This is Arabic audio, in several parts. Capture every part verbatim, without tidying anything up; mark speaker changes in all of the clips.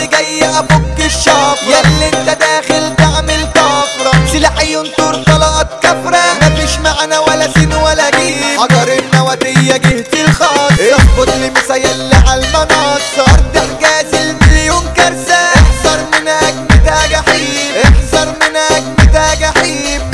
Speaker 1: اللي جاي افك الشفرة، ياللي انت داخل تعمل طفرة، سلاحي ينطر طلقات كفرة، مفيش معنا ولا سين ولا جيم، حجر النواتية جهتي الخاصة، اظبط لي مسيلي عالمنصة، ارض حجاز المليون كارثة، احذر من اجمدها جحيم، احذر من اجمدها جحيم.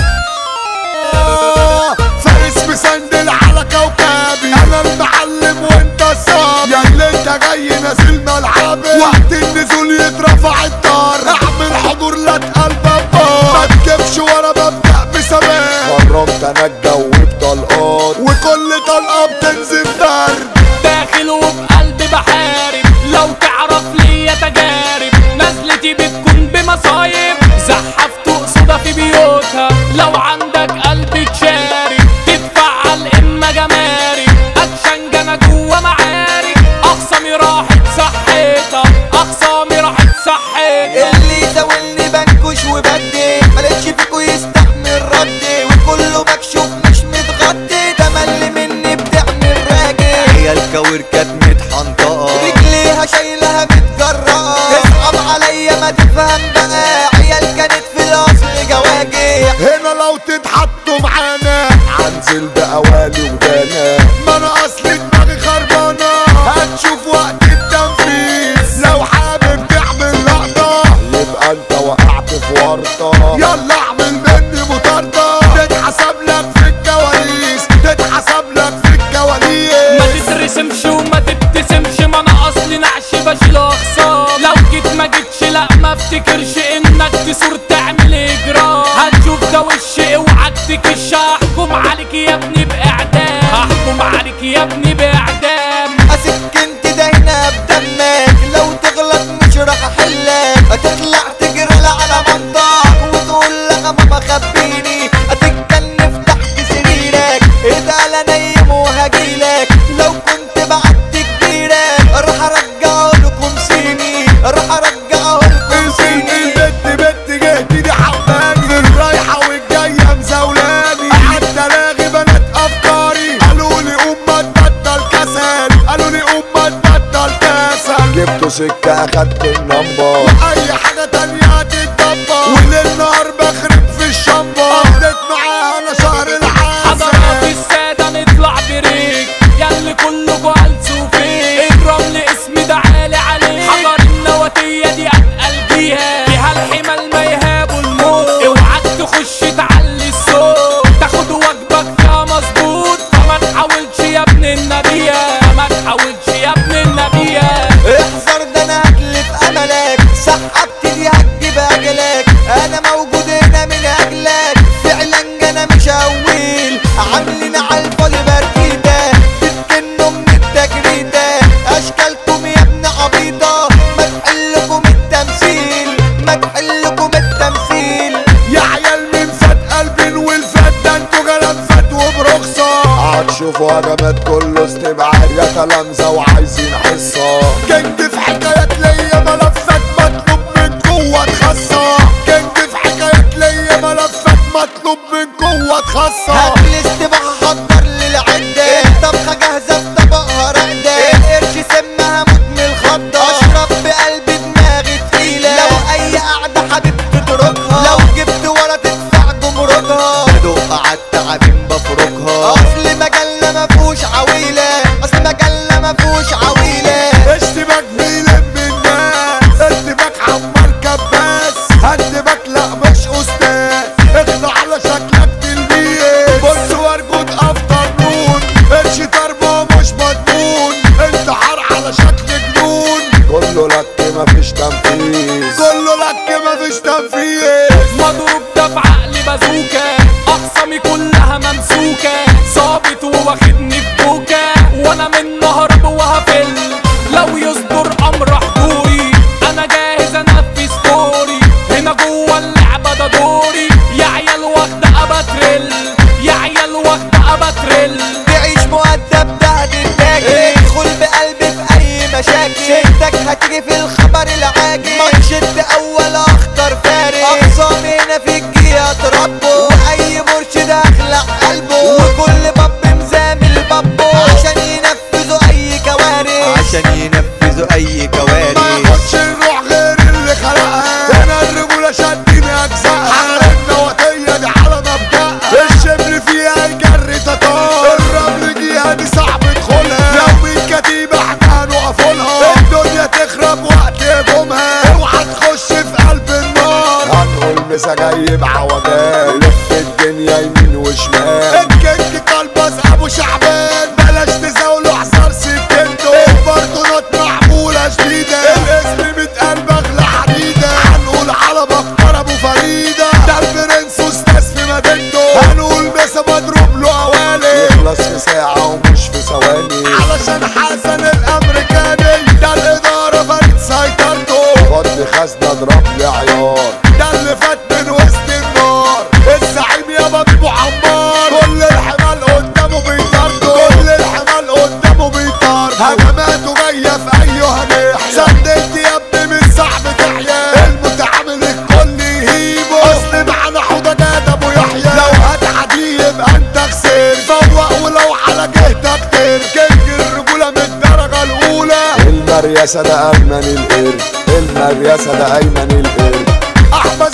Speaker 2: فارس مسندل على كوكبي، انا المعلم وانت الصبي، ياللي انت جاي نازل ملعبي، وقت النزول يترفع الدار، اعمل حضور لا تقل بابار، ما تجيبش ورا ببدأ بسماء، قربت انا الجو بطلقات، وكل طلقة بتنزل درب،
Speaker 3: داخل وبقلبي بحارب، لو تعرف ليا تجارب، نزلتي بتكون بمصايب، زحفت قصودها في بيوتها، لو عندك قلب تشارك، تتفعل اما جمارك، اكشن جانا جوا معارك، اخصامي راحت صحيتها، اخصامي راحت صحيتها.
Speaker 1: اللي يزاولني بنكش وبدي، ملقتش فيكو يستحمل ردي، وكله مكشوف مش متغطي، تملي مني بتعمل راجل، هي الكوير كانت متحنطقة، رجليها شايلها متجرأة، اصعب عليا ما تفهم بقى، عيال كانت في الاصل جواجع،
Speaker 2: هنا لو تتحطوا معانا هنزل بقوالي ودانا، ما انا اصلي دماغي خربانة، هتشوف وقت التنفيذ، لو حابب تعمل لقطة يبقى انت وقعت في ورطة، يلا اعمل مني مطاردة، تتحسب لك في الكواليس، تتحسب لك في الكواليس،
Speaker 3: ما تترسمش وما تبتسمش، ما انا اصلي نعش بشيل اخصام، لو جيت ما جيتش لا ما افتكرش انك تثور تعمل اجرام، هتشوف ده وش اوعك تكش، هحكم عليك يا ابني باعدام، هحكم عليك يا ابني باعدام،
Speaker 1: اسكنت ده هنا بدمك، لو تغلط مش راح احلك، هتطلع تجري على منطقك وتقول لها ماما خبيني، هتتكلف تحت سريرك، اتقل نايم وهجيلك، لو كنت بعت كبيرك راح ارجعه لكم سيني، راح ارجعه لكم سيني.
Speaker 2: البت بت جهتي دي حباني، الرايحة والجاية مزولاني، قعدت الاغي بنات افكاري، قالوا لي قوم ما تبطل كسل، قالوا لي قوم ما تبطل كسل، جبتوا سكة اخدت النمبر، اي حاجة تانية هتتدبر، وليل نهار بخرب في الشمبر، قضيت معاها انا شهر العسل،
Speaker 3: حضرات السادة نطلع بريك، ياللي كلكوا هلسوا فيك، الرمل اسمي ده عالي عليك، حجر النواتية دي اتقل بيها، فيها الحمل ما يهابوا الموت، اوعك تخش تعلي الصوت، تاخد واجبك فيها مظبوط، فما تحاولش يا ابن النبية، فما تحاولش يا ابن النبية.
Speaker 1: احذر ده انا هتلف املك، سحبت دي هتجيب اجلك، انا موجود هنا من اجلك، فعلا انا مش هويل، عاملين على الفاضي بركيده، بتكنوا من التجريده، اشكالكم يا ابن عبيطه، ما تحلكم التمثيل، ما تحلكم التمثيل.
Speaker 2: يا عيال من فات قلبين والفات ده انتوا جلد فات وبرخصة، هتشوفوا هجمات كله استبعاد، يا تلامذة وعايزين حصة، كنت في حكايات ليا ملفات مطلوب من قوة خاصة، كنت في حكايات ليا ملفات مطلوب من قوة خاصة،
Speaker 1: هات الاستباح حضر للعده، الطبخه جاهزه في طبقها راقده، القرش سمها موت من الخضه، اشرب بقلبي دماغي تقيله، لو اي قعده حبيب تتركها، لو جبت ورا تدفع جمركها، بدق عالتعابين بفركها، اصل مجله مفهوش عويله، اصل مجله مفهوش عويله،
Speaker 2: اشتباك بيلم الناس، اشتباك عمال كباس، هندبك لا مش استاذ، اخلع على شكلك تلميذ، بص وارجود افطر نون، قرش ضربه مش مضمون، انتحار على شكل جنون، كله لك مفيش تنفيذ، كله لك مفيش تنفيذ،
Speaker 3: مضروب ده في عقلي بازوكا، اخصامي كلها ممسوكة، ظابط وواخدني في بوكا، وانا من نهرب وهفل، لو يصدر امر حضوري انا جاهز انفذ فوري، هنا جوه اللعبة ده دوري، يا عيال واخدة اباتريل، يا عيال واخدة اباتريل،
Speaker 1: تعيش مؤدب ده هتتاجر، ادخل بقلبي في اي مشاكل، شدك هتيجي في الخبر العاجل، ما تشد اول اخطر فارق، اقسامي هنا في الجيه اتربوا، واي مرشد اخلع قلبه، وكل باب مزامل بابه،
Speaker 2: هجماته جاية في ايها ناحية سندلت يا ابني من صعب تحيا المتعامل الكل يهيبه اصل معانا حوضة جاد ابو يحيى لو هتعدي يبقى انت خسر فوق ولو على جهتك تركنج الرجولة من الدرجة الاولى
Speaker 4: المريسة ده ايمن القرد المريسة ده ايمن القرد
Speaker 2: احمد